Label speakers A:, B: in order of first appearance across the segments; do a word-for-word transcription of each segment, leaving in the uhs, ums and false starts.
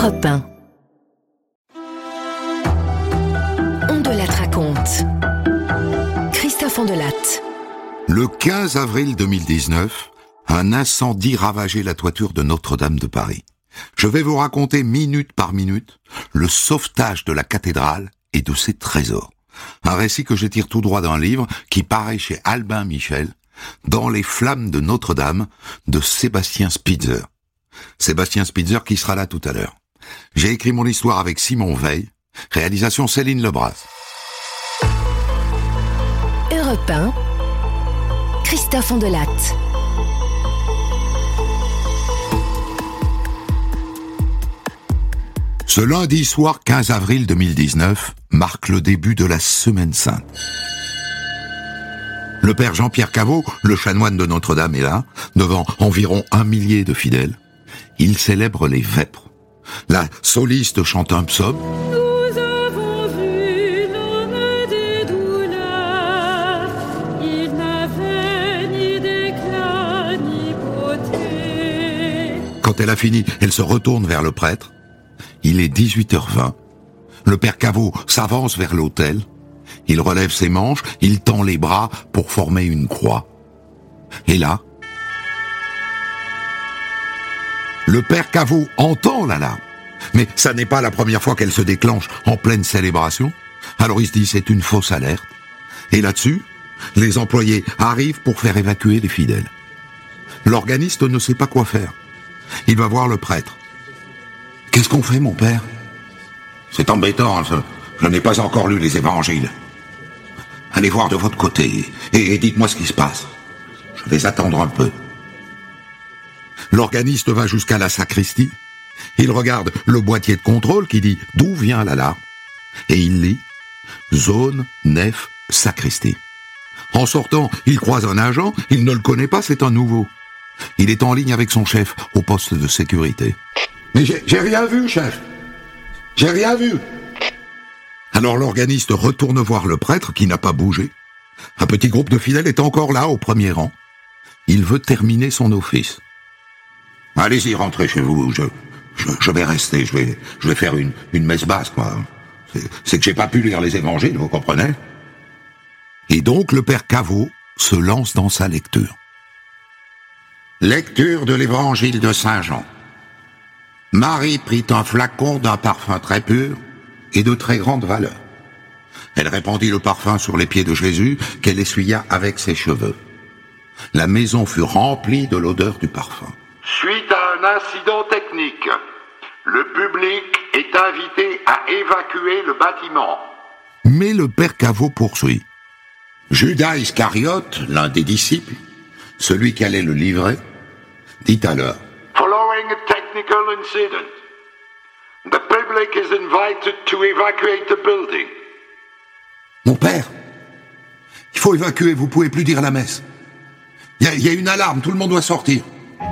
A: Europe un. On de la raconte. Christophe Ondelatte.
B: Le quinze avril deux mille dix-neuf, un incendie ravageait la toiture de Notre-Dame de Paris. Je vais vous raconter minute par minute le sauvetage de la cathédrale et de ses trésors. Un récit que je tire tout droit d'un livre qui paraît chez Albin Michel, Dans les flammes de Notre-Dame, de Sébastien Spitzer. Sébastien Spitzer qui sera là tout à l'heure. J'ai écrit mon histoire avec Simon Veil, réalisation Céline Lebras.
A: Europe un, Christophe Ondelatte.
B: Ce lundi soir quinze avril deux mille dix-neuf marque le début de la Semaine Sainte. Le père Jean-Pierre Caveau, le chanoine de Notre-Dame, est là, devant environ un millier de fidèles. Il célèbre les vêpres. La soliste chante un psaume.
C: Nous avons vu l'homme des douleurs, il n'avait ni d'éclat ni beauté.
B: Quand elle a fini, elle se retourne vers le prêtre. Il est dix-huit heures vingt. Le père Caveau s'avance vers l'autel. Il relève ses manches, il tend les bras pour former une croix. Et là, le père Caveau entend l'alarme. Mais ça n'est pas la première fois qu'elle se déclenche en pleine célébration. Alors il se dit c'est une fausse alerte. Et là-dessus, les employés arrivent pour faire évacuer les fidèles. L'organiste ne sait pas quoi faire. Il va voir le prêtre. « Qu'est-ce qu'on fait, mon père ?»« C'est embêtant, je, je n'ai pas encore lu les évangiles. Allez voir de votre côté et, et dites-moi ce qui se passe. Je vais attendre un peu. » L'organiste va jusqu'à la sacristie. Il regarde le boîtier de contrôle qui dit d'où vient l'alarme. Et il lit « Zone, nef, sacristie ». En sortant, il croise un agent, il ne le connaît pas, c'est un nouveau. Il est en ligne avec son chef au poste de sécurité. « Mais j'ai, j'ai rien vu, chef. J'ai rien vu. » Alors l'organiste retourne voir le prêtre qui n'a pas bougé. Un petit groupe de fidèles est encore là, au premier rang. Il veut terminer son office. « Allez-y, rentrez chez vous. Je, je, je vais rester. Je vais, je vais faire une, une messe basse, quoi. C'est, c'est que j'ai pas pu lire les évangiles, vous comprenez ?» Et donc le père Caveau se lance dans sa lecture. Lecture de l'évangile de Saint Jean. Marie prit un flacon d'un parfum très pur et de très grande valeur. Elle répandit le parfum sur les pieds de Jésus qu'elle essuya avec ses cheveux. La maison fut remplie de l'odeur du parfum.
D: Suite à un incident technique, le public est invité à évacuer le bâtiment.
B: Mais le père Caveau poursuit. Judas Iscariote, l'un des disciples, celui qui allait le livrer, dit alors:
D: Following a technical incident, the public is invited to evacuate the building.
B: Mon père, il faut évacuer, vous pouvez plus dire la messe. Il y, y a une alarme, tout le monde doit sortir.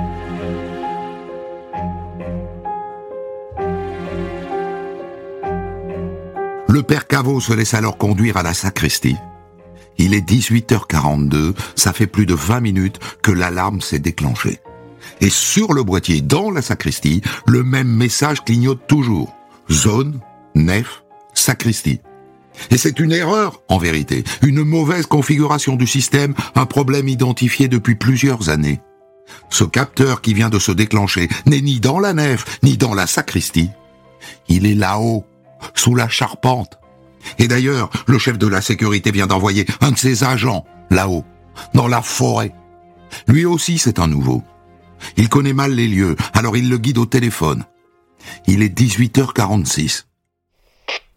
B: Le père Caveau se laisse alors conduire à la sacristie. Il est dix-huit heures quarante-deux, ça fait plus de vingt minutes que l'alarme s'est déclenchée. Et sur le boîtier, dans la sacristie, le même message clignote toujours. Zone, nef, sacristie. Et c'est une erreur, en vérité, une mauvaise configuration du système, un problème identifié depuis plusieurs années. Ce capteur qui vient de se déclencher n'est ni dans la nef, ni dans la sacristie. Il est là-haut, sous la charpente. Et d'ailleurs, le chef de la sécurité vient d'envoyer un de ses agents, là-haut, dans la forêt. Lui aussi, c'est un nouveau. Il connaît mal les lieux, alors il le guide au téléphone. Il est dix-huit heures quarante-six.
E: Chef ?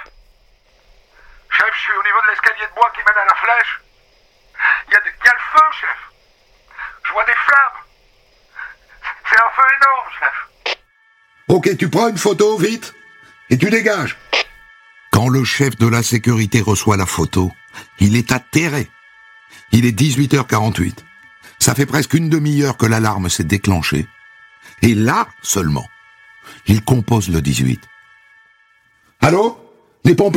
E: Chef, je suis au niveau de l'escalier de bois qui mène à la flèche. Il y a, de, il y a le feu, chef. Je vois des flammes. C'est un feu énorme, chef.
B: Ok, tu prends une photo, vite, et tu dégages. Quand le chef de la sécurité reçoit la photo, il est atterré. Il est dix-huit heures quarante-huit. Ça fait presque une demi-heure que l'alarme s'est déclenchée. Et là, seulement, il compose le dix-huit. Allô ? Les pompiers ?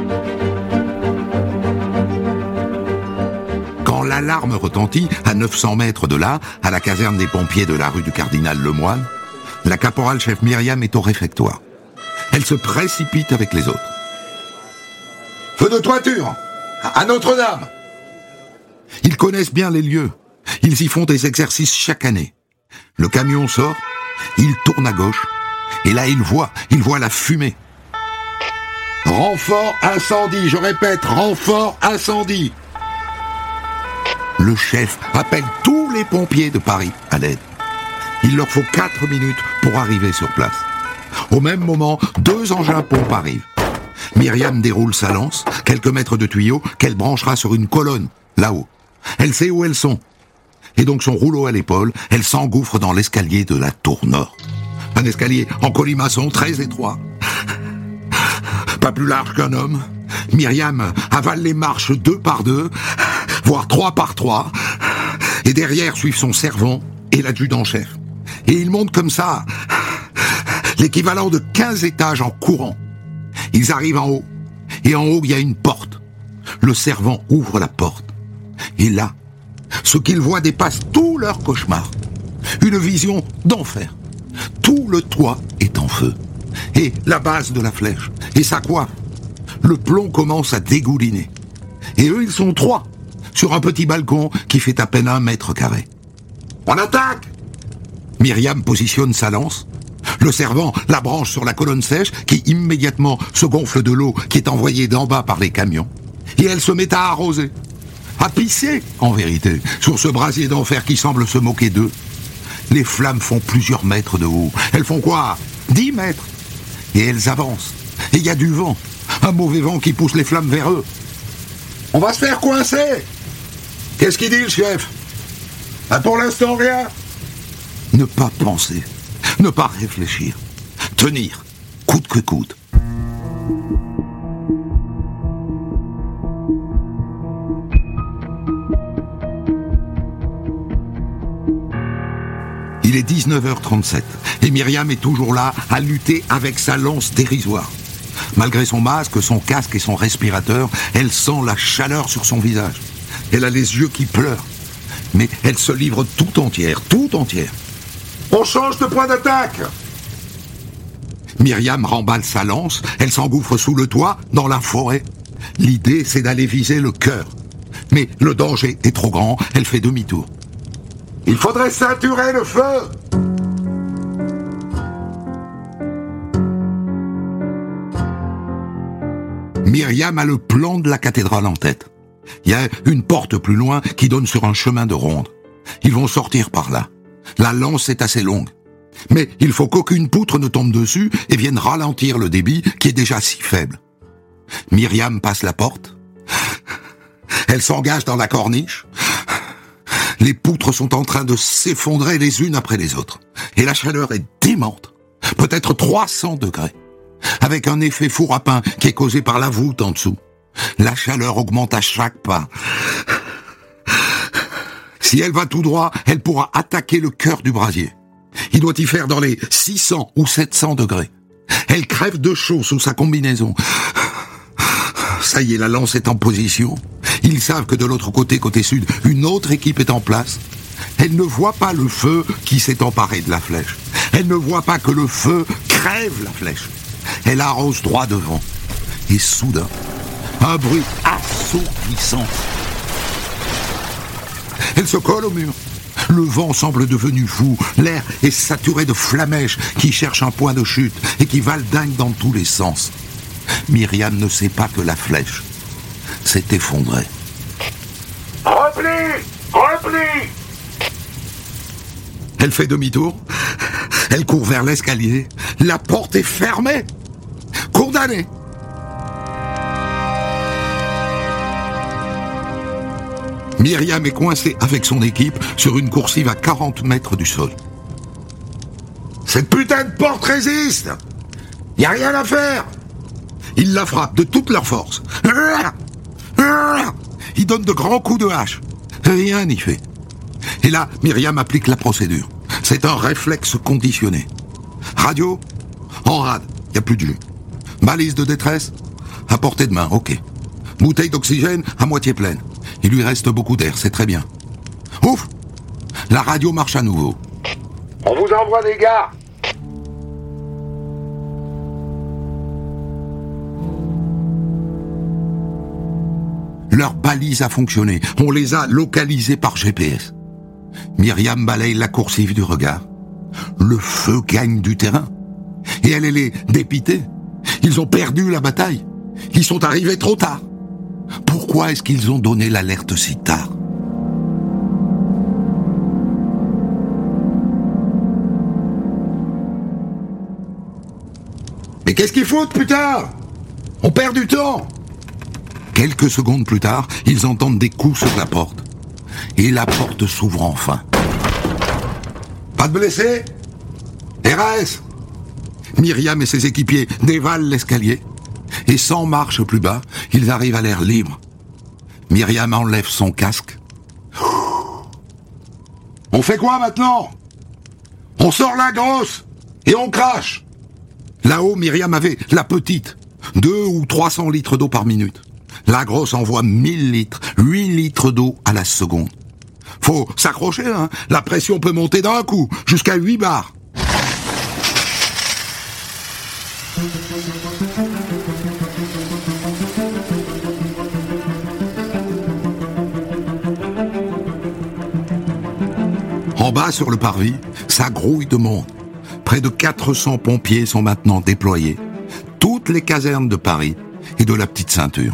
B: Quand l'alarme retentit, à neuf cents mètres de là, à la caserne des pompiers de la rue du Cardinal Lemoine, La caporal-chef Myriam est au réfectoire. Elle se précipite avec les autres. Feu de toiture, à Notre-Dame. Ils connaissent bien les lieux. Ils y font des exercices chaque année. Le camion sort, il tourne à gauche, et là il voit, il voit la fumée. Renfort incendie, je répète, renfort incendie. Le chef appelle tous les pompiers de Paris à l'aide. Il leur faut quatre minutes pour arriver sur place. Au même moment, deux engins pompes arrivent. Myriam déroule sa lance, quelques mètres de tuyau qu'elle branchera sur une colonne, là-haut. Elle sait où elles sont. Et donc son rouleau à l'épaule, elle s'engouffre dans l'escalier de la tour nord. Un escalier en colimaçon très étroit. Pas plus large qu'un homme. Myriam avale les marches deux par deux, voire trois par trois. Et derrière suivent son servant et l'adjudant-chef. Et ils montent comme ça, l'équivalent de quinze étages en courant. Ils arrivent en haut, et en haut il y a une porte. Le servant ouvre la porte. Et là, ce qu'ils voient dépasse tout leur cauchemar. Une vision d'enfer. Tout le toit est en feu. Et la base de la flèche, et sa coiffe. Le plomb commence à dégouliner. Et eux, ils sont trois, sur un petit balcon qui fait à peine un mètre carré. On attaque! Myriam positionne sa lance. Le servant la branche sur la colonne sèche qui immédiatement se gonfle de l'eau qui est envoyée d'en bas par les camions. Et elle se met à arroser. À pisser, en vérité, sur ce brasier d'enfer qui semble se moquer d'eux. Les flammes font plusieurs mètres de haut. Elles font quoi? Dix mètres. Et elles avancent. Et il y a du vent. Un mauvais vent qui pousse les flammes vers eux. On va se faire coincer. Qu'est-ce qu'il dit, le chef? Ah, pour l'instant, rien. Ne pas penser. Ne pas réfléchir. Tenir. Coûte que coûte. Il est dix-neuf heures trente-sept et Myriam est toujours là à lutter avec sa lance dérisoire. Malgré son masque, son casque et son respirateur, elle sent la chaleur sur son visage. Elle a les yeux qui pleurent. Mais elle se livre tout entière, tout entière. On change de point d'attaque! Myriam remballe sa lance, elle s'engouffre sous le toit, dans la forêt. L'idée, c'est d'aller viser le cœur. Mais le danger est trop grand, elle fait demi-tour. Il faudrait ceinturer le feu! Myriam a le plan de la cathédrale en tête. Il y a une porte plus loin qui donne sur un chemin de ronde. Ils vont sortir par là. La lance est assez longue. Mais il faut qu'aucune poutre ne tombe dessus et vienne ralentir le débit qui est déjà si faible. Myriam passe la porte. Elle s'engage dans la corniche. Les poutres sont en train de s'effondrer les unes après les autres. Et la chaleur est démente. Peut-être trois cents degrés. Avec un effet four à pain qui est causé par la voûte en dessous. La chaleur augmente à chaque pas. Si elle va tout droit, elle pourra attaquer le cœur du brasier. Il doit y faire dans les six cents ou sept cents degrés. Elle crève de chaud sous sa combinaison. Ça y est, la lance est en position. Ils savent que de l'autre côté, côté sud, une autre équipe est en place. Elle ne voit pas le feu qui s'est emparé de la flèche. Elle ne voit pas que le feu crève la flèche. Elle arrose droit devant. Et soudain, un bruit assourdissant. Elle se colle au mur. Le vent semble devenu fou. L'air est saturé de flamèches qui cherchent un point de chute et qui valdinguent dans tous les sens. Myriam ne sait pas que la flèche s'est effondrée.
E: Repli! Repli!
B: Elle fait demi-tour. Elle court vers l'escalier. La porte est fermée. Condamnée. Myriam est coincée avec son équipe sur une coursive à quarante mètres du sol. Cette putain de porte résiste! Y a rien à faire! Ils la frappent de toute leur force. Ils donnent de grands coups de hache. Rien n'y fait. Et là, Myriam applique la procédure. C'est un réflexe conditionné. Radio? En rade, y a plus de jus. Balise de détresse? À portée de main, ok. Bouteille d'oxygène à moitié pleine. Il lui reste beaucoup d'air, c'est très bien. Ouf! La radio marche à nouveau.
E: On vous envoie des gars.
B: Leur balise a fonctionné. On les a localisés par G P S. Myriam balaye la coursive du regard. Le feu gagne du terrain. Et elle, elle est dépitée. Ils ont perdu la bataille. Ils sont arrivés trop tard. Pourquoi est-ce qu'ils ont donné l'alerte si tard ? Mais qu'est-ce qu'ils foutent, putain ? On perd du temps ! Quelques secondes plus tard, ils entendent des coups sur la porte. Et la porte s'ouvre enfin. Pas de blessés ? R A S ? Myriam et ses équipiers dévalent l'escalier. Et cent marches plus bas, ils arrivent à l'air libre. Myriam enlève son casque. On fait quoi maintenant ? On sort la grosse et on crache. Là-haut, Myriam avait la petite, deux ou trois cents litres d'eau par minute. La grosse envoie mille litres, huit litres d'eau à la seconde. Faut s'accrocher, hein. La pression peut monter d'un coup, jusqu'à huit bars. En bas, sur le parvis, ça grouille de monde. Près de quatre cents pompiers sont maintenant déployés. Toutes les casernes de Paris et de la Petite Ceinture.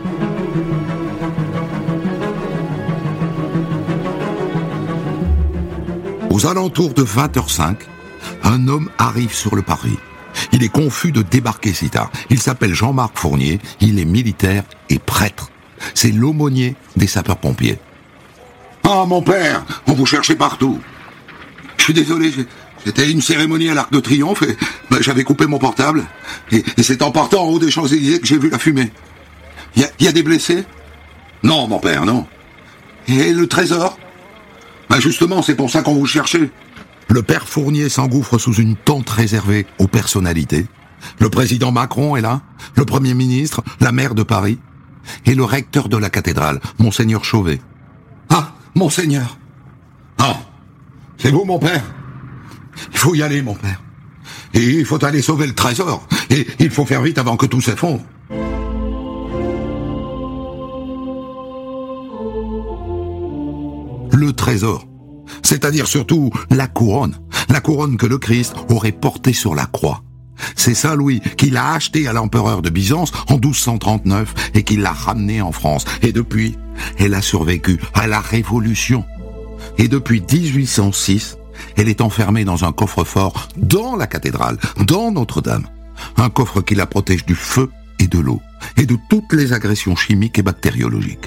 B: Aux alentours de vingt heures cinq, un homme arrive sur le parvis. Il est confus de débarquer si tard. Il s'appelle Jean-Marc Fournier, il est militaire et prêtre. C'est l'aumônier des sapeurs-pompiers. « Ah, mon père, on vous cherchait partout. Je suis désolé, c'était une cérémonie à l'Arc de Triomphe et ben, j'avais coupé mon portable. Et, et c'est en partant en haut des Champs-Élysées que j'ai vu la fumée. Il y, y a des blessés ? Non, mon père, non. Et le trésor ? Ben justement, c'est pour ça qu'on vous cherchait. » Le père Fournier s'engouffre sous une tente réservée aux personnalités. Le président Macron est là, le premier ministre, la maire de Paris, et le recteur de la cathédrale, Monseigneur Chauvet. « Ah, Monseigneur !»« Ah, c'est vous, mon père ? Il faut y aller, mon père. Et il faut aller sauver le trésor. Et il faut faire vite avant que tout s'effondre. » Le trésor, c'est-à-dire surtout la couronne, la couronne que le Christ aurait portée sur la croix. C'est Saint Louis qui l'a acheté à l'empereur de Byzance en douze cent trente-neuf et qui l'a ramenée en France. Et depuis, elle a survécu à la Révolution. Et depuis dix-huit cent six, elle est enfermée dans un coffre-fort dans la cathédrale, dans Notre-Dame. Un coffre qui la protège du feu et de l'eau, et de toutes les agressions chimiques et bactériologiques.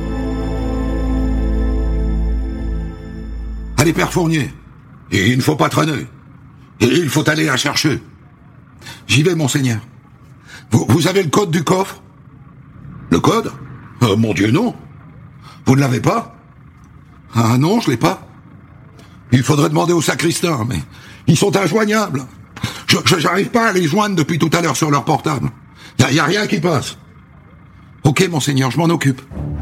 B: Allez, père Fournier, et il ne faut pas traîner. Et il faut aller la chercher. J'y vais, monseigneur. Vous, vous avez le code du coffre ? Le code ? euh, Mon Dieu, non. Vous ne l'avez pas ? Ah non, je l'ai pas. Il faudrait demander au sacristain, mais ils sont injoignables. Je, je j'arrive pas à les joindre depuis tout à l'heure sur leur portable. Il y, y a rien qui passe. Ok, monseigneur, je m'en occupe.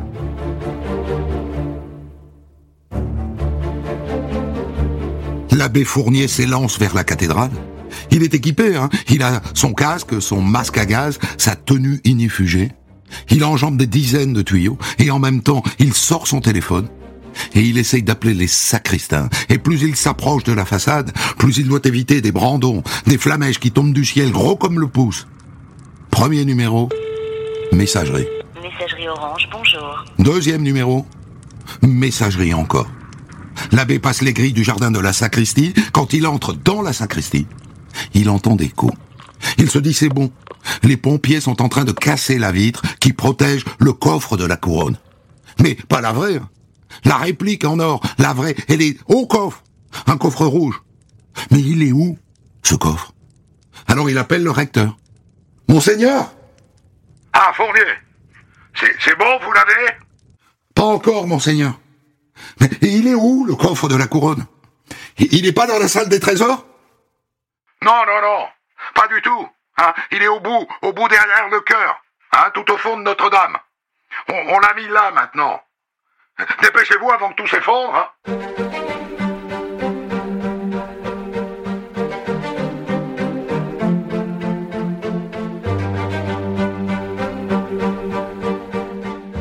B: L'abbé Fournier s'élance vers la cathédrale. Il est équipé, hein. Il a son casque, son masque à gaz, sa tenue inifugée. Il enjambe des dizaines de tuyaux et en même temps, il sort son téléphone et il essaye d'appeler les sacristains. Et plus il s'approche de la façade, plus il doit éviter des brandons, des flamèches qui tombent du ciel gros comme le pouce. Premier numéro, messagerie.
F: Messagerie Orange, bonjour.
B: Deuxième numéro, messagerie encore. L'abbé passe les grilles du jardin de la sacristie. Quand il entre dans la sacristie, il entend des coups. Il se dit c'est bon. Les pompiers sont en train de casser la vitre qui protège le coffre de la couronne. Mais pas la vraie. La réplique en or, la vraie, elle est au coffre. Un coffre rouge. Mais il est où, ce coffre ? Alors il appelle le recteur. Monseigneur ?
E: Ah, Fournier, c'est, c'est bon, vous l'avez ?
B: Pas encore, monseigneur. Mais il est où, le coffre de la couronne ? Il n'est pas dans la salle des trésors ?
E: Non, non, non, pas du tout. Hein, il est au bout, au bout derrière le chœur, hein, tout au fond de Notre-Dame. On, on l'a mis là, maintenant. Dépêchez-vous avant que tout s'effondre, hein.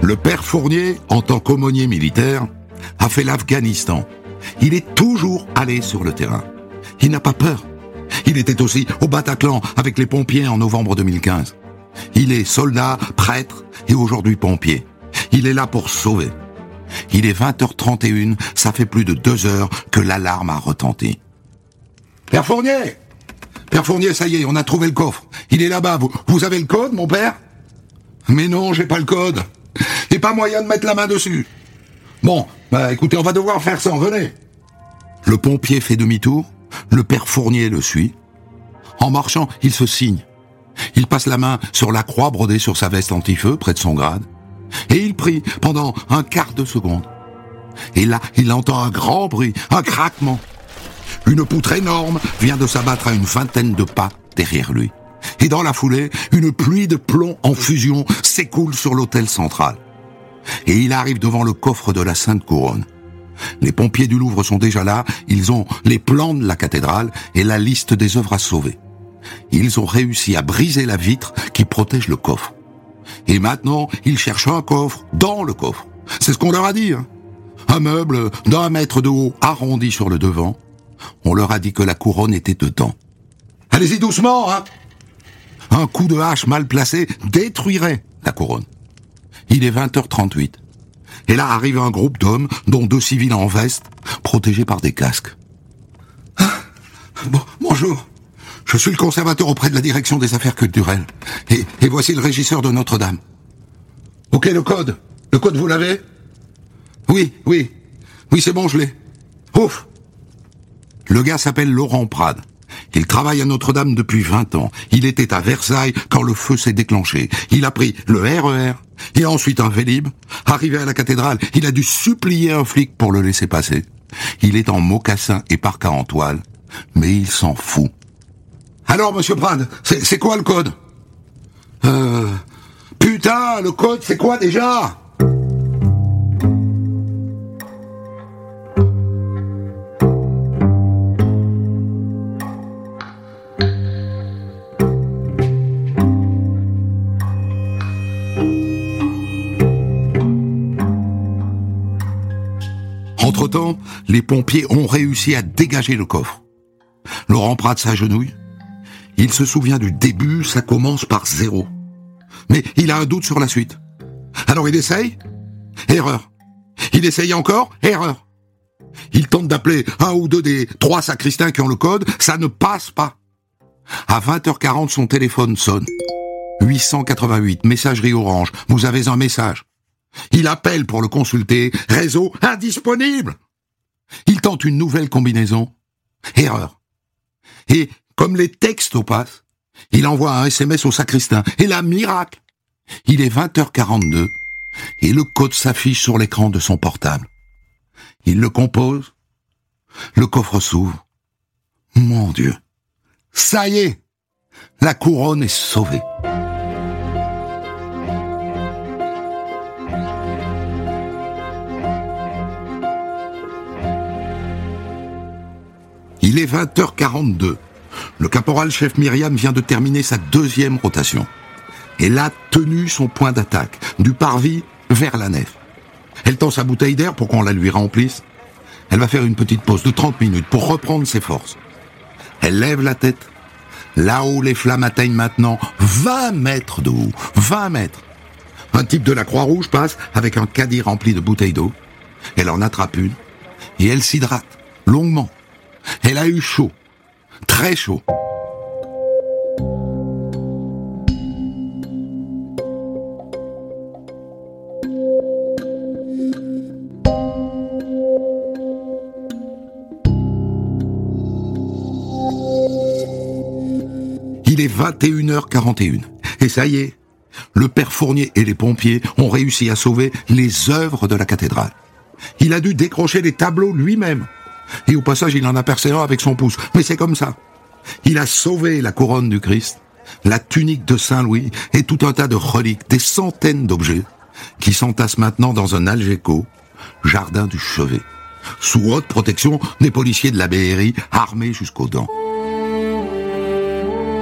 B: Le père Fournier, en tant qu'aumônier militaire, a fait l'Afghanistan. Il est toujours allé sur le terrain. Il n'a pas peur. Il était aussi au Bataclan avec les pompiers en novembre deux mille quinze. Il est soldat, prêtre et aujourd'hui pompier. Il est là pour sauver. Il est vingt heures trente et une, ça fait plus de deux heures que l'alarme a retenti. Père Fournier! Père Fournier, ça y est, on a trouvé le coffre. Il est là-bas. Vous, vous avez le code, mon père? Mais non, j'ai pas le code. Et pas moyen de mettre la main dessus. Bon, bah écoutez, on va devoir faire ça, venez. Le pompier fait demi-tour, le père Fournier le suit. En marchant, il se signe. Il passe la main sur la croix brodée sur sa veste anti-feu, près de son grade. Et il prie pendant un quart de seconde. Et là, il entend un grand bruit, un craquement. Une poutre énorme vient de s'abattre à une vingtaine de pas derrière lui. Et dans la foulée, une pluie de plomb en fusion s'écoule sur l'autel central. Et il arrive devant le coffre de la Sainte Couronne. Les pompiers du Louvre sont déjà là, ils ont les plans de la cathédrale et la liste des œuvres à sauver. Ils ont réussi à briser la vitre qui protège le coffre. Et maintenant, ils cherchent un coffre dans le coffre. C'est ce qu'on leur a dit, hein. Un meuble d'un mètre de haut arrondi sur le devant. On leur a dit que la couronne était dedans. Allez-y doucement, hein. Un coup de hache mal placé détruirait la couronne. Il est vingt heures trente-huit. Et là arrive un groupe d'hommes, dont deux civils en veste, protégés par des casques. Ah, bon, bonjour. Je suis le conservateur auprès de la direction des affaires culturelles. Et, et voici le régisseur de Notre-Dame. Ok, le code. Le code, vous l'avez? Oui, oui. Oui, c'est bon, je l'ai. Ouf. Le gars s'appelle Laurent Prade. Il travaille à Notre-Dame depuis vingt ans. Il était à Versailles quand le feu s'est déclenché. Il a pris le R E R et ensuite un Vélib. Arrivé à la cathédrale, il a dû supplier un flic pour le laisser passer. Il est en mocassin et parka en toile, mais il s'en fout. Alors, monsieur Prade, c'est, c'est quoi le code? Euh... Putain, le code, c'est quoi déjà? Entre-temps, les pompiers ont réussi à dégager le coffre. Laurent Prade s'agenouille. Il se souvient du début, ça commence par zéro. Mais il a un doute sur la suite. Alors il essaye. Erreur. Il essaye encore. Erreur. Il tente d'appeler un ou deux des trois sacristains qui ont le code. Ça ne passe pas. À vingt heures quarante, son téléphone sonne. huit cent quatre-vingt-huit, messagerie Orange. Vous avez un message. Il appelle pour le consulter. Réseau indisponible. Il tente une nouvelle combinaison. Erreur. Et comme les textos passent, il envoie un S M S au sacristain. Et là, miracle. Il est vingt heures quarante-deux et le code s'affiche sur l'écran de son portable. Il le compose. Le coffre s'ouvre. Mon Dieu. Ça y est. La couronne est sauvée. Il est vingt heures quarante-deux. Le caporal-chef Myriam vient de terminer sa deuxième rotation. Elle a tenu son point d'attaque, du parvis vers la nef. Elle tend sa bouteille d'air pour qu'on la lui remplisse. Elle va faire une petite pause de trente minutes pour reprendre ses forces. Elle lève la tête. Là-haut, les flammes atteignent maintenant vingt mètres de haut. vingt mètres. Un type de la Croix-Rouge passe avec un caddie rempli de bouteilles d'eau. Elle en attrape une et elle s'hydrate longuement. Elle a eu chaud, très chaud. Il est vingt et une heures quarante et une. Et ça y est, le père Fournier et les pompiers ont réussi à sauver les œuvres de la cathédrale. Il a dû décrocher les tableaux lui-même. Et au passage, il en a percé un avec son pouce. Mais c'est comme ça. Il a sauvé la couronne du Christ, la tunique de Saint-Louis et tout un tas de reliques, des centaines d'objets qui s'entassent maintenant dans un algéco, jardin du chevet, sous haute protection des policiers de la B R I armés jusqu'aux dents.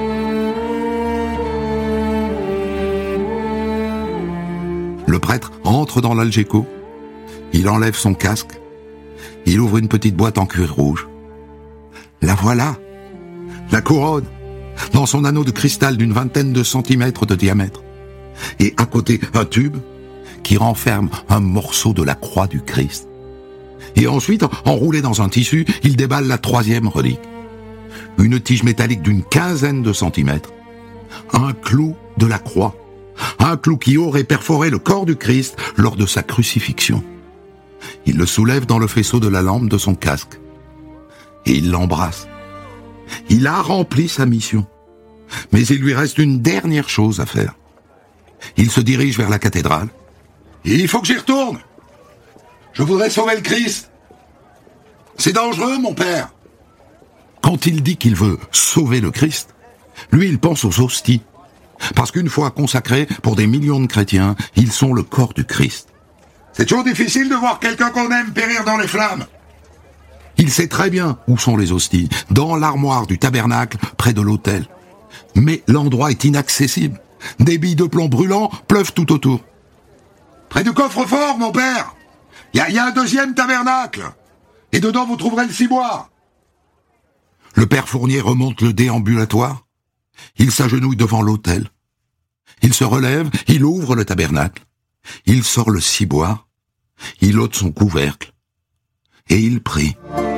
B: Le prêtre entre dans l'Algeco, il enlève son casque, il ouvre une petite boîte en cuir rouge. La voilà, la couronne, dans son anneau de cristal d'une vingtaine de centimètres de diamètre. Et à côté, un tube qui renferme un morceau de la croix du Christ. Et ensuite, enroulé dans un tissu, il déballe la troisième relique. Une tige métallique d'une quinzaine de centimètres. Un clou de la croix. Un clou qui aurait perforé le corps du Christ lors de sa crucifixion. Il le soulève dans le faisceau de la lampe de son casque. Et il l'embrasse. Il a rempli sa mission. Mais il lui reste une dernière chose à faire. Il se dirige vers la cathédrale. Et il faut que j'y retourne. Je voudrais sauver le Christ. C'est dangereux, mon père. Quand il dit qu'il veut sauver le Christ, lui, il pense aux hosties. Parce qu'une fois consacrés pour des millions de chrétiens, ils sont le corps du Christ. C'est toujours difficile de voir quelqu'un qu'on aime périr dans les flammes. Il sait très bien où sont les hosties, dans l'armoire du tabernacle, près de l'autel. Mais l'endroit est inaccessible. Des billes de plomb brûlants pleuvent tout autour. Près du coffre-fort, mon père. Il y, y a un deuxième tabernacle. Et dedans, vous trouverez le ciboire. Le père Fournier remonte le déambulatoire. Il s'agenouille devant l'autel. Il se relève, il ouvre le tabernacle. Il sort le ciboire. Il ôte son couvercle. Et il prie.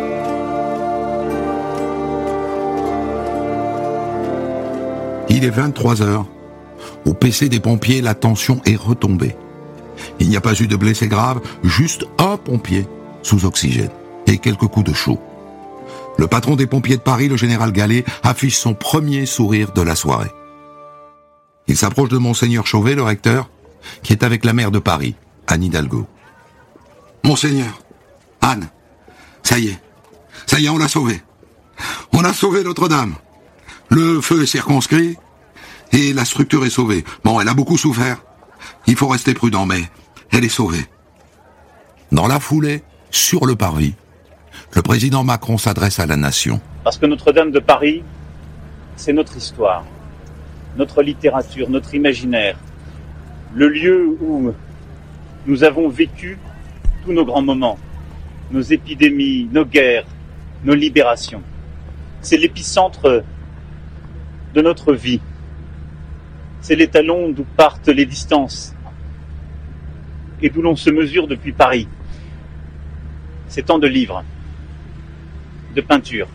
B: Il est vingt-trois heures. Au P C des pompiers, la tension est retombée. Il n'y a pas eu de blessés graves, juste un pompier sous oxygène et quelques coups de chaud. Le patron des pompiers de Paris, le général Gallet, affiche son premier sourire de la soirée. Il s'approche de Monseigneur Chauvet, le recteur, qui est avec la maire de Paris, Anne Hidalgo. « Monseigneur, Anne, ça y est, ça y est, on l'a sauvée. On a sauvé Notre-Dame. Le feu est circonscrit et la structure est sauvée. Bon, elle a beaucoup souffert. Il faut rester prudent, mais elle est sauvée. » Dans la foulée, sur le parvis, le président Macron s'adresse à la nation.
G: Parce que Notre-Dame de Paris, c'est notre histoire, notre littérature, notre imaginaire, le lieu où nous avons vécu tous nos grands moments, nos épidémies, nos guerres, nos libérations. C'est l'épicentre de notre vie. C'est l'étalon d'où partent les distances et d'où l'on se mesure depuis Paris. C'est tant de livres, de peintures.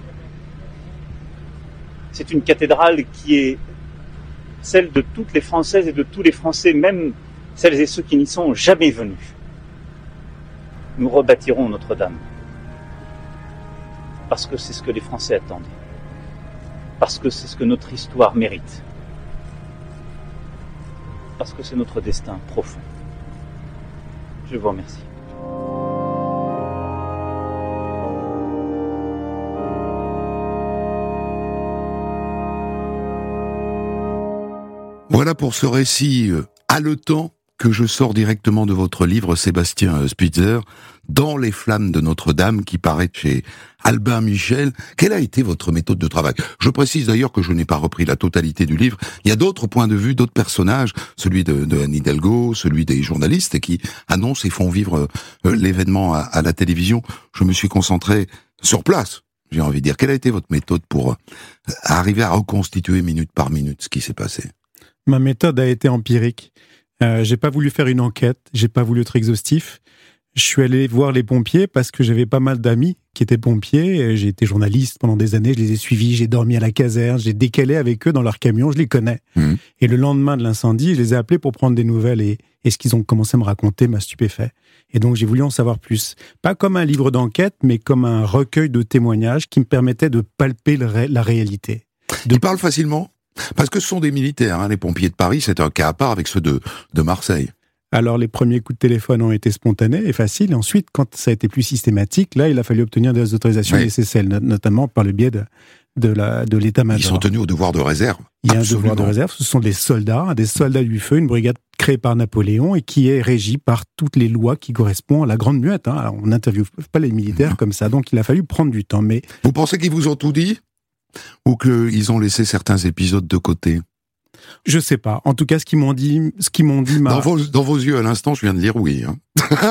G: C'est une cathédrale qui est celle de toutes les Françaises et de tous les Français, même celles et ceux qui n'y sont jamais venus. Nous rebâtirons Notre-Dame. Parce que c'est ce que les Français attendent. Parce que c'est ce que notre histoire mérite. Parce que c'est notre destin profond. Je vous remercie.
B: Voilà pour ce récit haletant que je sors directement de votre livre, Sébastien Spitzer, Dans les flammes de Notre-Dame, qui paraît chez Albin Michel. Quelle a été votre méthode de travail ? Je précise d'ailleurs que je n'ai pas repris la totalité du livre. Il y a d'autres points de vue, d'autres personnages, celui de, de Anne Hidalgo, celui des journalistes qui annoncent et font vivre euh, l'événement à, à la télévision. Je me suis concentré sur place, j'ai envie de dire. Quelle a été votre méthode pour euh, arriver à reconstituer minute par minute ce qui s'est passé ?
H: Ma méthode a été empirique. Euh, j'ai pas voulu faire une enquête, j'ai pas voulu être exhaustif. Je suis allé voir les pompiers parce que j'avais pas mal d'amis qui étaient pompiers. J'ai été journaliste pendant des années, je les ai suivis, j'ai dormi à la caserne, j'ai décalé avec eux dans leur camion, je les connais. Mmh. Et le lendemain de l'incendie, je les ai appelés pour prendre des nouvelles et, et ce qu'ils ont commencé à me raconter m'a stupéfait. Et donc j'ai voulu en savoir plus. Pas comme un livre d'enquête, mais comme un recueil de témoignages qui me permettait de palper le ré- la réalité. De...
B: Ils parlent facilement ? Parce que ce sont des militaires, hein, les pompiers de Paris, c'est un cas à part avec ceux de, de Marseille.
H: Alors, les premiers coups de téléphone ont été spontanés et faciles. Et ensuite, quand ça a été plus systématique, là, il a fallu obtenir des autorisations oui. nécessaires, notamment par le biais de, de, la, de l'état-major.
B: Ils sont tenus au devoir de réserve.
H: Il y a
B: Absolument.
H: un devoir de réserve. Ce sont des soldats, des soldats du feu, une brigade créée par Napoléon et qui est régie par toutes les lois qui correspondent à la Grande Muette. Hein. Alors, on n'interviewe pas les militaires mmh. comme ça, donc il a fallu prendre du temps. Mais
B: vous pensez qu'ils vous ont tout dit ? Ou qu'ils ont laissé certains épisodes de côté ?
H: Je sais pas. En tout cas, ce qu'ils m'ont dit, ce qu'ils m'ont dit m'a...
B: Dans vos, dans vos yeux, à l'instant, je viens de lire oui. Hein.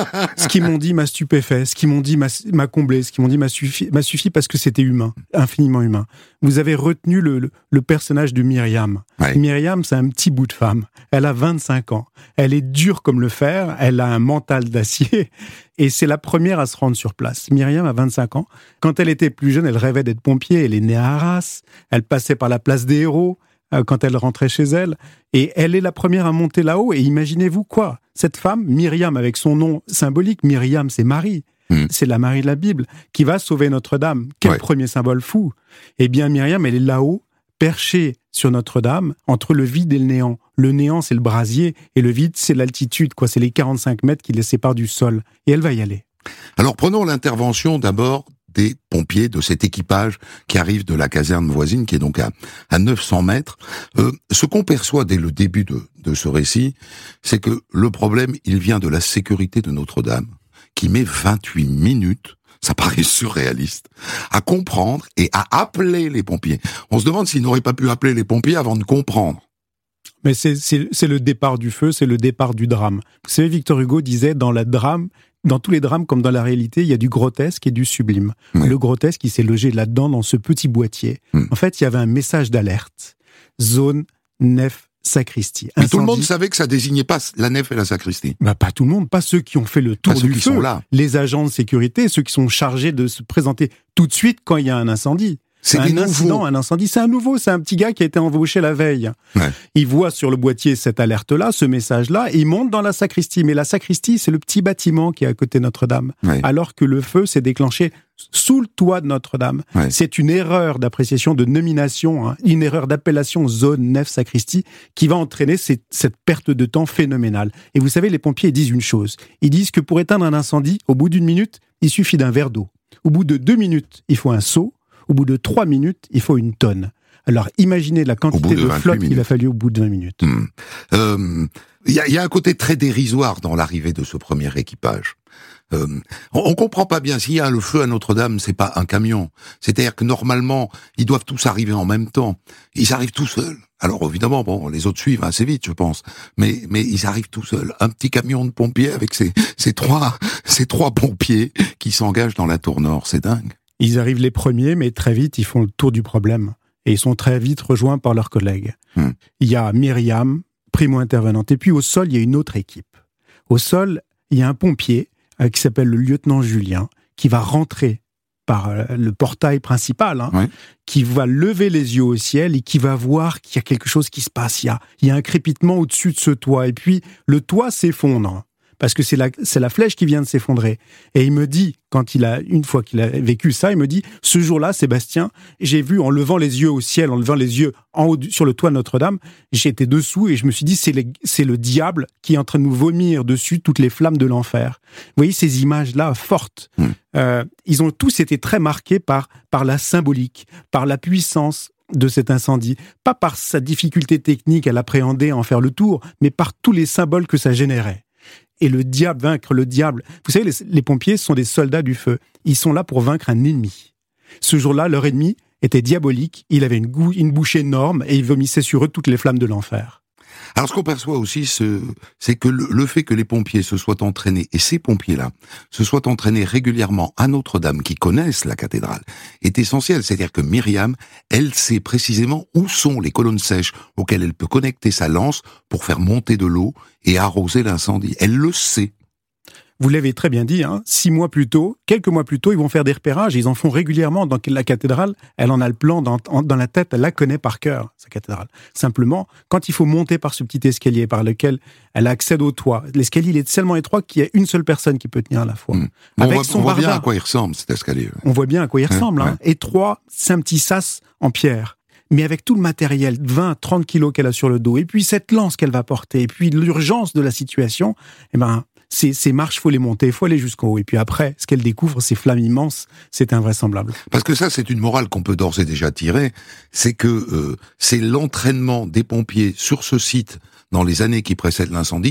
H: Ce qu'ils m'ont dit m'a stupéfait. Ce qu'ils m'ont dit m'a, m'a comblé. Ce qu'ils m'ont dit m'a suffi, m'a suffi parce que c'était humain, infiniment humain. Vous avez retenu le, le, le personnage de Myriam. Ouais. Myriam, c'est un petit bout de femme. Elle a vingt-cinq ans. Elle est dure comme le fer. Elle a un mental d'acier. Et c'est la première à se rendre sur place. Myriam a vingt-cinq ans. Quand elle était plus jeune, elle rêvait d'être pompier. Elle est née à Arras. Elle passait par la place des Héros quand elle rentrait chez elle, et elle est la première à monter là-haut, et imaginez-vous quoi, cette femme, Myriam, avec son nom symbolique, Myriam, c'est Marie, mmh. c'est la Marie de la Bible, qui va sauver Notre-Dame. Quel ouais. premier symbole fou. Eh bien, Myriam, elle est là-haut, perchée sur Notre-Dame, entre le vide et le néant. Le néant, c'est le brasier, et le vide, c'est l'altitude, quoi. C'est les quarante-cinq mètres qui les séparent du sol, et elle va y aller.
B: Alors, prenons l'intervention d'abord des pompiers, de cet équipage qui arrive de la caserne voisine, qui est donc à, à neuf cents mètres. Euh, ce qu'on perçoit dès le début de, de ce récit, c'est que le problème, il vient de la sécurité de Notre-Dame, qui met vingt-huit minutes, ça paraît surréaliste, à comprendre et à appeler les pompiers. On se demande s'ils n'auraient pas pu appeler les pompiers avant de comprendre.
H: Mais c'est, c'est, c'est le départ du feu, c'est le départ du drame. Vous savez, Victor Hugo disait, dans la drame, dans tous les drames comme dans la réalité, il y a du grotesque et du sublime. Oui. Le grotesque, il s'est logé là-dedans, dans ce petit boîtier. Mmh. En fait, il y avait un message d'alerte. Zone, nef, sacristie.
B: Mais Incendie. Tout le monde savait que ça désignait pas la nef et la sacristie.
H: Bah, pas tout le monde, pas ceux qui ont fait le tour
B: pas
H: du
B: ceux qui
H: feu.
B: Sont là.
H: Les agents de sécurité, ceux qui sont chargés de se présenter tout de suite quand il y a un incendie. C'est un incident, un incendie, c'est un nouveau, c'est un petit gars qui a été embauché la veille. Ouais. Il voit sur le boîtier cette alerte-là, ce message-là, et il monte dans la sacristie. Mais la sacristie, c'est le petit bâtiment qui est à côté de Notre-Dame. Ouais. Alors que le feu s'est déclenché sous le toit de Notre-Dame. Ouais. C'est une erreur d'appréciation, de nomination, hein, une erreur d'appellation zone, nef, sacristie, qui va entraîner cette, cette perte de temps phénoménale. Et vous savez, les pompiers disent une chose. Ils disent que pour éteindre un incendie, au bout d'une minute, il suffit d'un verre d'eau. Au bout de deux minutes, il faut un seau. Au bout de trois minutes, il faut une tonne. Alors, imaginez la quantité de, de flotte qu'il a fallu au bout de vingt minutes. Il mmh.
B: euh, y, y a un côté très dérisoire dans l'arrivée de ce premier équipage. Euh, on, on comprend pas bien, s'il y a le feu à Notre-Dame, c'est pas un camion. C'est-à-dire que normalement, ils doivent tous arriver en même temps. Ils arrivent tout seuls. Alors évidemment, bon, les autres suivent assez vite, je pense. Mais, mais ils arrivent tout seuls. Un petit camion de pompiers avec ces, ces trois, ces trois pompiers qui s'engagent dans la tour nord. C'est dingue.
H: Ils arrivent les premiers, mais très vite, ils font le tour du problème. Et ils sont très vite rejoints par leurs collègues. Mmh. Il y a Myriam, primo-intervenante. Et puis au sol, il y a une autre équipe. Au sol, il y a un pompier euh, qui s'appelle le lieutenant Julien, qui va rentrer par euh, le portail principal, hein, ouais. qui va lever les yeux au ciel et qui va voir qu'il y a quelque chose qui se passe. Il y a, il y a un crépitement au-dessus de ce toit. Et puis, le toit s'effondre. Parce que c'est la, c'est la flèche qui vient de s'effondrer. Et il me dit, quand il a, une fois qu'il a vécu ça, il me dit, ce jour-là, Sébastien, j'ai vu, en levant les yeux au ciel, en levant les yeux en haut, sur le toit de Notre-Dame, j'étais dessous et je me suis dit, c'est, les, c'est le diable qui est en train de nous vomir dessus toutes les flammes de l'enfer. Vous voyez ces images-là, fortes. Mmh. Euh, ils ont tous été très marqués par, par la symbolique, par la puissance de cet incendie. Pas par sa difficulté technique à l'appréhender, à en faire le tour, mais par tous les symboles que ça générait. Et le diable, vaincre le diable. Vous savez, les, les pompiers sont des soldats du feu. Ils sont là pour vaincre un ennemi. Ce jour-là, leur ennemi était diabolique. Il avait une, goût, une bouche énorme et il vomissait sur eux toutes les flammes de l'enfer.
B: Alors, ce qu'on perçoit aussi, ce, c'est que le, le fait que les pompiers se soient entraînés, et ces pompiers-là, se soient entraînés régulièrement à Notre-Dame, qui connaissent la cathédrale, est essentiel. C'est-à-dire que Myriam, elle sait précisément où sont les colonnes sèches auxquelles elle peut connecter sa lance pour faire monter de l'eau et arroser l'incendie. Elle le sait.
H: Vous l'avez très bien dit, hein, six mois plus tôt, quelques mois plus tôt, ils vont faire des repérages. Ils en font régulièrement dans la cathédrale. Elle en a le plan dans, dans la tête, elle la connaît par cœur, sa cathédrale. Simplement, quand il faut monter par ce petit escalier par lequel elle accède au toit, l'escalier il est tellement étroit qu'il y a une seule personne qui peut tenir à la fois.
B: Mmh. Avec on voit, son on voit bien à quoi il ressemble, cet escalier.
H: On voit bien à quoi il ressemble. Ouais, hein. Ouais. Étroit, c'est un petit sas en pierre. Mais avec tout le matériel, vingt, trente kilos qu'elle a sur le dos, et puis cette lance qu'elle va porter, et puis l'urgence de la situation, eh ben, Ces, ces marches, faut les monter, il faut aller jusqu'au haut. Et puis après, ce qu'elle découvre, ces flammes immenses, c'est invraisemblable.
B: Parce que ça, c'est une morale qu'on peut d'ores et déjà tirer, c'est que euh, c'est l'entraînement des pompiers sur ce site dans les années qui précèdent l'incendie qui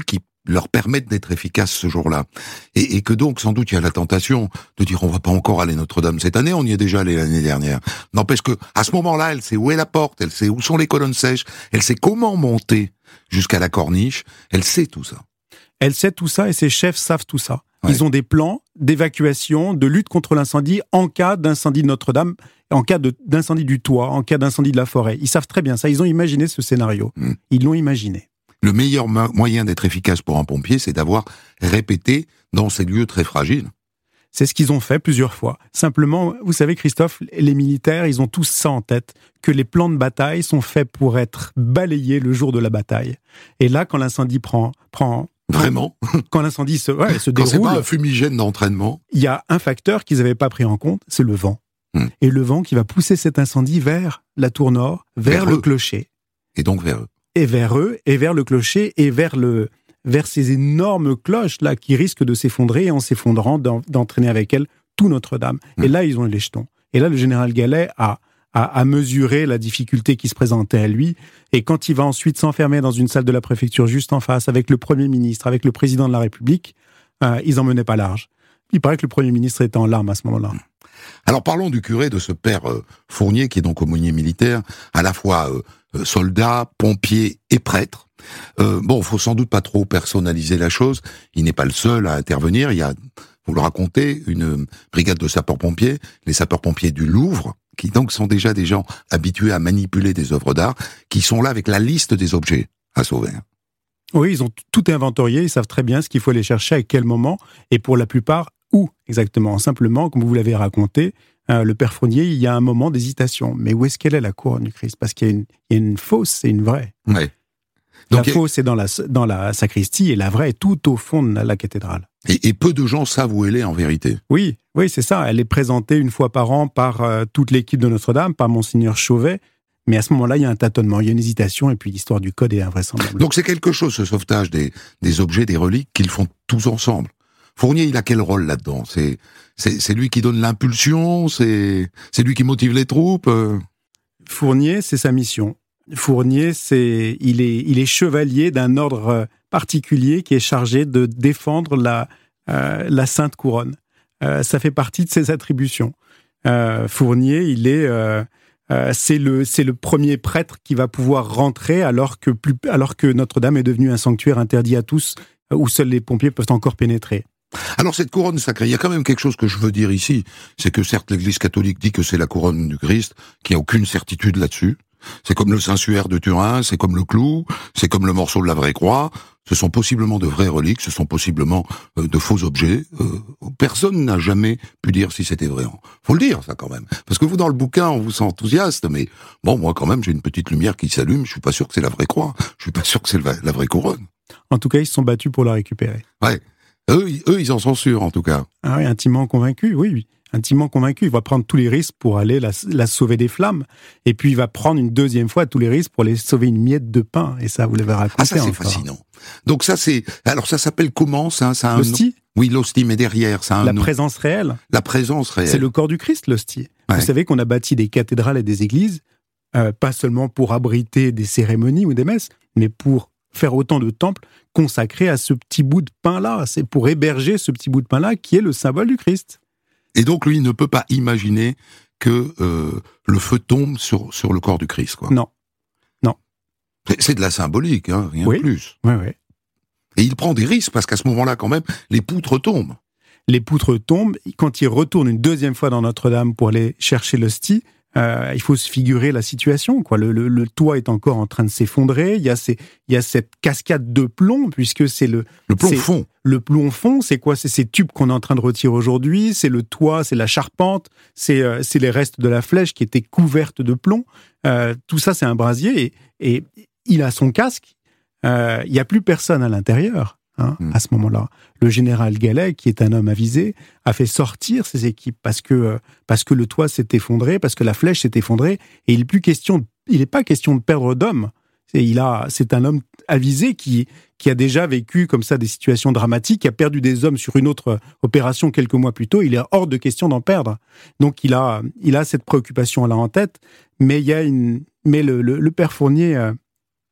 B: leur permettent d'être efficaces ce jour-là. Et, et que donc, sans doute, il y a la tentation de dire on va pas encore aller Notre-Dame cette année, on y est déjà allé l'année dernière. N'empêche que, à ce moment-là, elle sait où est la porte, elle sait où sont les colonnes sèches, elle sait comment monter jusqu'à la corniche, elle sait tout ça.
H: Elle sait tout ça et ses chefs savent tout ça.
B: Ouais.
H: Ils ont des plans d'évacuation, de lutte contre l'incendie en cas d'incendie de Notre-Dame, en cas de, d'incendie du toit, en cas d'incendie de la forêt. Ils savent très bien ça. Ils ont imaginé ce scénario. Mmh. Ils l'ont imaginé.
B: Le meilleur mo- moyen d'être efficace pour un pompier, c'est d'avoir répété dans ces lieux très fragiles.
H: C'est ce qu'ils ont fait plusieurs fois. Simplement, vous savez, Christophe, les militaires, ils ont tous ça en tête, que les plans de bataille sont faits pour être balayés le jour de la bataille. Et là, quand l'incendie prend... prend
B: Vraiment ?
H: Quand l'incendie se, ouais, se
B: Quand
H: déroule...
B: c'est pas un fumigène d'entraînement.
H: Il y a un facteur qu'ils n'avaient pas pris en compte, c'est le vent. Hum. Et le vent qui va pousser cet incendie vers la tour nord, vers, vers le eux. clocher.
B: Et donc vers eux.
H: Et vers eux, et vers le clocher, et vers le... vers ces énormes cloches là qui risquent de s'effondrer et en s'effondrant d'en, d'entraîner avec elles tout Notre-Dame. Mmh. Et là, ils ont les jetons. Et là, le général Gallet a, a, a mesuré la difficulté qui se présentait à lui. Et quand il va ensuite s'enfermer dans une salle de la préfecture juste en face, avec le Premier ministre, avec le Président de la République, euh, ils n'en menaient pas large. Il paraît que le Premier ministre était en larmes à ce moment-là.
B: Mmh. Alors parlons du curé, de ce père euh, Fournier, qui est donc aumônier militaire, à la fois euh, soldat, pompier et prêtre. Euh, bon, faut sans doute pas trop personnaliser la chose. Il n'est pas le seul à intervenir. Il y a, vous le racontez, une brigade de sapeurs-pompiers, les sapeurs-pompiers du Louvre, qui donc sont déjà des gens habitués à manipuler des œuvres d'art, qui sont là avec la liste des objets à sauver.
H: Oui, ils ont tout inventorié, ils savent très bien ce qu'il faut aller chercher, à quel moment, et pour la plupart, où exactement. Simplement, comme vous l'avez raconté, euh, le père Fournier, il y a un moment d'hésitation. Mais où est-ce qu'elle est, la couronne du Christ ? Parce qu'il y a une, il y a une fausse et une vraie.
B: Ouais.
H: Donc, la fausse est dans la, dans la sacristie et la vraie est tout au fond de la, la cathédrale.
B: Et, et peu de gens savent où elle est en vérité.
H: Oui, oui, c'est ça. Elle est présentée une fois par an par euh, toute l'équipe de Notre-Dame, par Monseigneur Chauvet. Mais à ce moment-là, il y a un tâtonnement, il y a une hésitation, et puis l'histoire du code est invraisemblable.
B: Donc c'est quelque chose, ce sauvetage des, des objets, des reliques, qu'ils font tous ensemble. Fournier, il a quel rôle là-dedans ? C'est, c'est, c'est lui qui donne l'impulsion, c'est, c'est lui qui motive les troupes euh...
H: Fournier, c'est sa mission. Fournier, c'est, il est, il est chevalier d'un ordre particulier qui est chargé de défendre la, euh, la Sainte Couronne. Euh, ça fait partie de ses attributions. Euh, Fournier, il est, euh, euh, c'est le, c'est le premier prêtre qui va pouvoir rentrer alors que plus, alors que Notre-Dame est devenue un sanctuaire interdit à tous, où seuls les pompiers peuvent encore pénétrer.
B: Alors cette couronne sacrée, il y a quand même quelque chose que je veux dire ici, c'est que certes l'Église catholique dit que c'est la couronne du Christ, qu'il n'y a aucune certitude là-dessus. C'est comme le Saint-Suaire de Turin, c'est comme le clou, c'est comme le morceau de la vraie croix. Ce sont possiblement de vraies reliques, ce sont possiblement euh, de faux objets. Euh, personne n'a jamais pu dire si c'était vrai. Faut le dire, ça, quand même. Parce que vous, dans le bouquin, on vous sent enthousiaste, mais bon, moi, quand même, j'ai une petite lumière qui s'allume, je suis pas sûr que c'est la vraie croix, je suis pas sûr que c'est la, la vraie couronne.
H: En tout cas, ils se sont battus pour la récupérer.
B: Ouais. Eux, eux, ils en sont sûrs, en tout cas.
H: Ah oui, intimement convaincus, oui, oui. Intimement convaincu, il va prendre tous les risques pour aller la, la sauver des flammes, et puis il va prendre une deuxième fois tous les risques pour aller sauver une miette de pain, et ça, vous l'avez raconté.
B: Ah, ça, c'est
H: encore.
B: Fascinant. Donc ça, c'est... Alors, ça s'appelle comment, ça, ça a
H: L'hostie ?
B: un... Oui, l'hostie, mais derrière, ça a un
H: La
B: nom.
H: présence réelle.
B: La présence réelle.
H: C'est le corps du Christ, l'hostie.
B: Ouais.
H: Vous savez qu'on a bâti des cathédrales et des églises, euh, pas seulement pour abriter des cérémonies ou des messes, mais pour faire autant de temples consacrés à ce petit bout de pain-là. C'est pour héberger ce petit bout de pain-là qui est le symbole du Christ.
B: Et donc, lui, il ne peut pas imaginer que euh, le feu tombe sur, sur le corps du Christ, quoi.
H: Non. Non.
B: C'est, c'est de la symbolique, hein, rien
H: oui.
B: de plus.
H: Oui, oui.
B: Et il prend des risques, parce qu'à ce moment-là, quand même, les poutres tombent.
H: Les poutres tombent. Quand il retourne une deuxième fois dans Notre-Dame pour aller chercher l'hostie, euh, il faut se figurer la situation, quoi. Le, le, le toit est encore en train de s'effondrer. Il y a, ces, il y a cette cascade de plomb, puisque c'est le...
B: Le plomb
H: c'est,
B: fond.
H: Le plomb fond, c'est quoi ? C'est ces tubes qu'on est en train de retirer aujourd'hui, c'est le toit, c'est la charpente, c'est, euh, c'est les restes de la flèche qui étaient couvertes de plomb. Euh, tout ça, c'est un brasier, et, et il a son casque. Euh, il n'y a plus personne à l'intérieur. Hein, mmh. À ce moment-là, le général Gallet, qui est un homme avisé, a fait sortir ses équipes parce que euh, parce que le toit s'est effondré, parce que la flèche s'est effondrée, et il n'est plus question, il n'est pas question de perdre d'hommes. C'est, il a, c'est un homme avisé qui qui a déjà vécu comme ça des situations dramatiques, qui a perdu des hommes sur une autre opération quelques mois plus tôt. Il est hors de question d'en perdre. Donc il a il a cette préoccupation là en tête, mais il y a une mais le le, le père Fournier euh,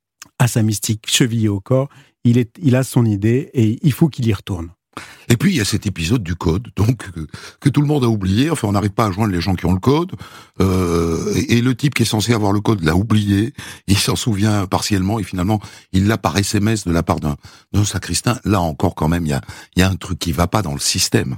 H: à sa mystique chevillée au corps. Il, est, il a son idée et il faut qu'il y retourne.
B: Et puis il y a cet épisode du code, donc que, que tout le monde a oublié. Enfin, on n'arrive pas à joindre les gens qui ont le code. Euh, et, et le type qui est censé avoir le code l'a oublié. Il s'en souvient partiellement et finalement il l'a par S M S de la part d'un, d'un sacristain. Là encore, quand même, il y a, il y a un truc qui va pas dans le système.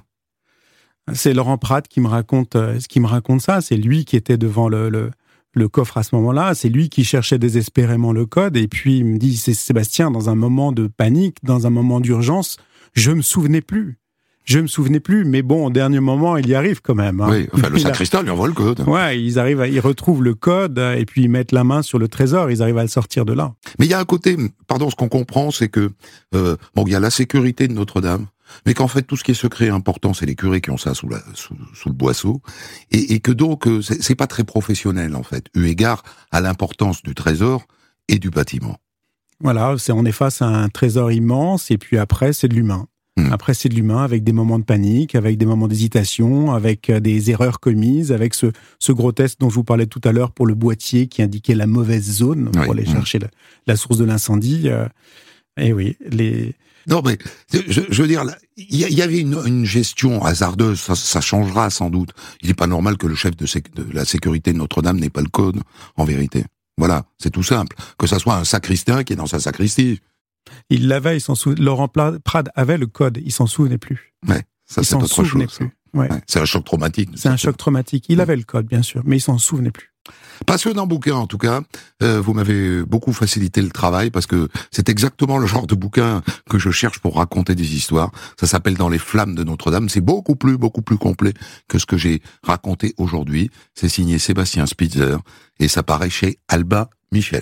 H: C'est Laurent Pratt qui me raconte, euh, qui me raconte ça. C'est lui qui était devant le, le, le coffre à ce moment-là. C'est lui qui cherchait désespérément le code. Et puis il me dit, c'est Sébastien, dans un moment de panique, dans un moment d'urgence, je me souvenais plus. Je me souvenais plus, mais bon, au dernier moment, il y arrive quand même. Hein.
B: Oui, enfin, le sacristain lui envoie le code.
H: Ouais, ils arrivent, à, ils retrouvent le code et puis ils mettent la main sur le trésor. Ils arrivent à le sortir de là.
B: Mais il y a un côté, pardon, ce qu'on comprend, c'est que euh, bon, il y a la sécurité de Notre-Dame, mais qu'en fait tout ce qui est secret et important, c'est les curés qui ont ça sous, la, sous, sous le boisseau, et, et que donc euh, c'est, c'est pas très professionnel en fait, eu égard à l'importance du trésor et du bâtiment.
H: Voilà, c'est, on est face à un trésor immense, et puis après, c'est de l'humain. Mmh. Après, c'est de l'humain, avec des moments de panique, avec des moments d'hésitation, avec des erreurs commises, avec ce, ce gros test dont je vous parlais tout à l'heure pour le boîtier qui indiquait la mauvaise zone, pour
B: oui,
H: aller
B: mmh.
H: chercher la, la source de l'incendie. Euh, et oui, les...
B: Non, mais je, je veux dire, il y, y avait une, une gestion hasardeuse, ça, ça changera sans doute. Il n'est pas normal que le chef de, sé- de la sécurité de Notre-Dame n'ait pas le code, en vérité. Voilà, c'est tout simple. Que ça soit un sacristain qui est dans sa sacristie.
H: Il l'avait, il s'en souvenait. Laurent Prade avait le code, il s'en souvenait plus.
B: Ouais, ça
H: il
B: c'est
H: s'en
B: autre chose.
H: Plus. Ouais.
B: Ouais, c'est un choc traumatique.
H: C'est un choc traumatique. Il avait le code, bien sûr, mais il s'en souvenait plus.
B: Passionnant bouquin, en tout cas. Euh, vous m'avez beaucoup facilité le travail parce que c'est exactement le genre de bouquin que je cherche pour raconter des histoires. Ça s'appelle Dans les flammes de Notre-Dame. C'est beaucoup plus, beaucoup plus complet que ce que j'ai raconté aujourd'hui. C'est signé Sébastien Spitzer et ça paraît chez Albin Michel.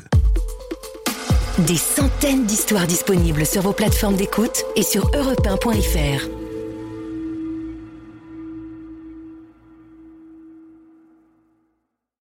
A: Des centaines d'histoires disponibles sur vos plateformes d'écoute et sur europe un point f r.